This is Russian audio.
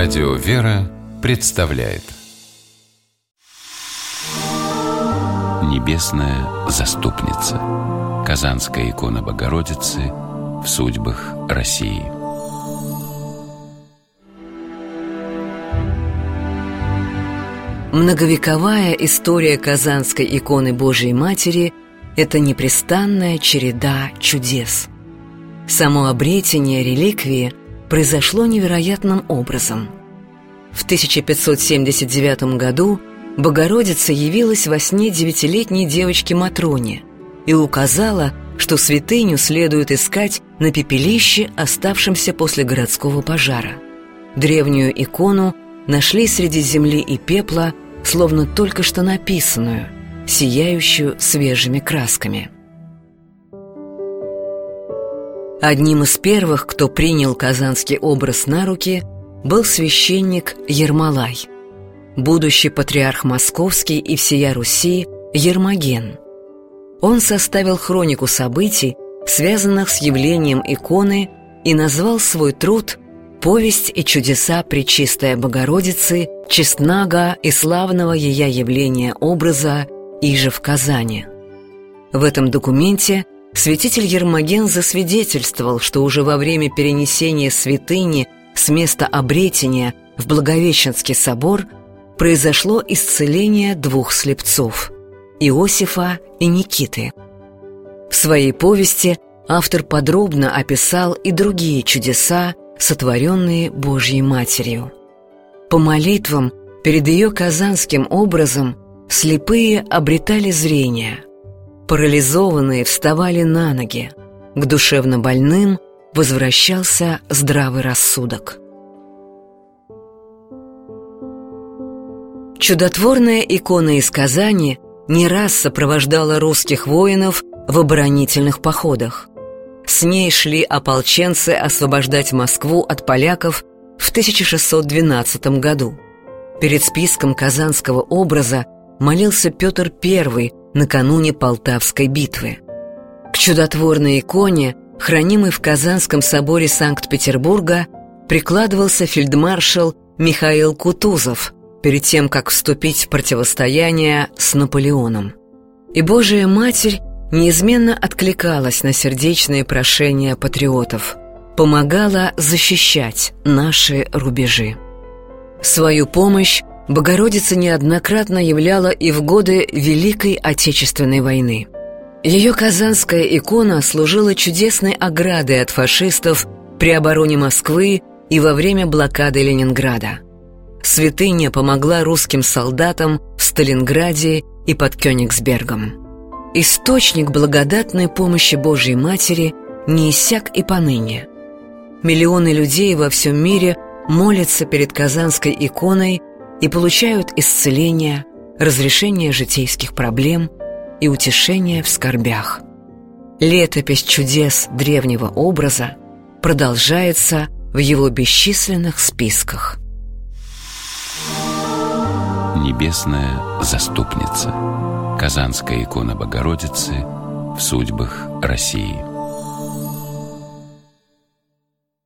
Радио «Вера» представляет Небесная заступница. Казанская икона Богородицы в судьбах России. Многовековая история Казанской иконы Божией Матери – это непрестанная череда чудес. Само обретение реликвии произошло невероятным образом. В 1579 году Богородица явилась во сне 9-летней девочке Матроне и указала, что святыню следует искать на пепелище, оставшемся после городского пожара. Древнюю икону нашли среди земли и пепла, словно только что написанную, сияющую свежими красками. Одним из первых, кто принял казанский образ на руки, был священник Ермолай, будущий патриарх Московский и всея Руси Ермоген. Он составил хронику событий, связанных с явлением иконы, и назвал свой труд «Повесть и чудеса Пречистой Богородицы, честнага и славного ея явления образа, иже в Казани». В этом документе святитель Ермоген засвидетельствовал, что уже во время перенесения святыни с места обретения в Благовещенский собор произошло исцеление 2 слепцов – Иосифа и Никиты. В своей повести автор подробно описал и другие чудеса, сотворенные Божьей Матерью. По молитвам перед ее казанским образом слепые обретали зрение, парализованные вставали на ноги, к душевно больным возвращался здравый рассудок. Чудотворная икона из Казани не раз сопровождала русских воинов в оборонительных походах. С ней шли ополченцы освобождать Москву от поляков в 1612 году. Перед списком казанского образа молился Петр I накануне Полтавской битвы. К чудотворной иконе, хранимой в Казанском соборе Санкт-Петербурга, прикладывался фельдмаршал Михаил Кутузов перед тем, как вступить в противостояние с Наполеоном. И Божия Матерь неизменно откликалась на сердечные прошения патриотов, помогала защищать наши рубежи. Свою помощь Богородица неоднократно являла и в годы Великой Отечественной войны. Ее казанская икона служила чудесной оградой от фашистов при обороне Москвы и во время блокады Ленинграда. Святыня помогла русским солдатам в Сталинграде и под Кёнигсбергом. Источник благодатной помощи Божьей Матери не иссяк и поныне. Миллионы людей во всем мире молятся перед казанской иконой и получают исцеление, разрешение житейских проблем и утешение в скорбях. Летопись чудес древнего образа продолжается в его бесчисленных списках. Небесная заступница. Казанская икона Богородицы в судьбах России.